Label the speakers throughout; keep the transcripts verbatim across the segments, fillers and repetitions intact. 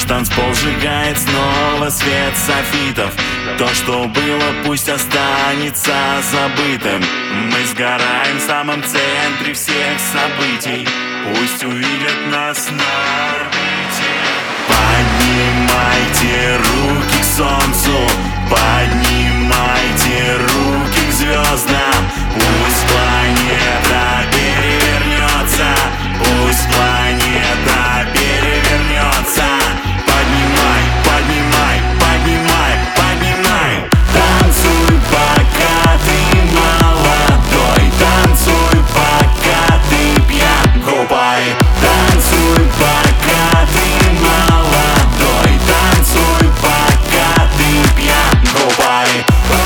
Speaker 1: Наш танцпол сжигает снова свет софитов. То, что было, пусть останется забытым. Мы сгораем в самом центре всех событий. Пусть увидят нас на орбите. Поднимайте руки к солнцу, поднимайте руки к звездам. Пусть планета перевернется, пусть планета перевернется. Поднимай, поднимай, поднимай, поднимай. Танцуй, пока ты молодой, танцуй, пока ты пьян. Губай. Танцуй, пока ты молодой, танцуй, пока ты пьян. Губай.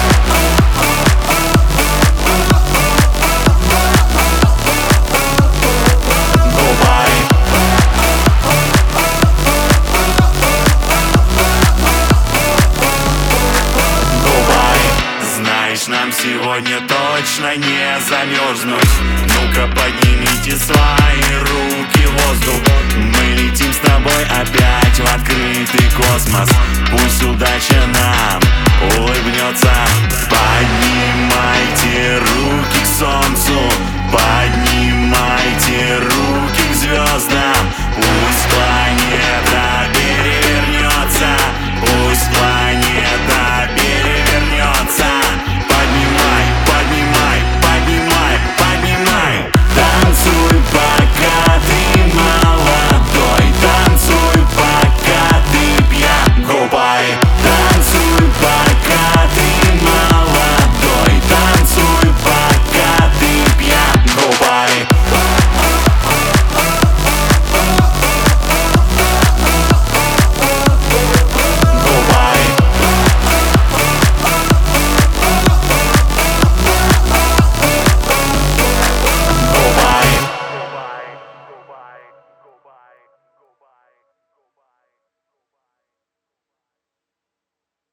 Speaker 1: Нам сегодня точно не замерзнуть. Ну-ка поднимите свои руки в воздух. Мы летим с тобой опять в открытый космос. Пусть удача нам улыбнется. Поднимай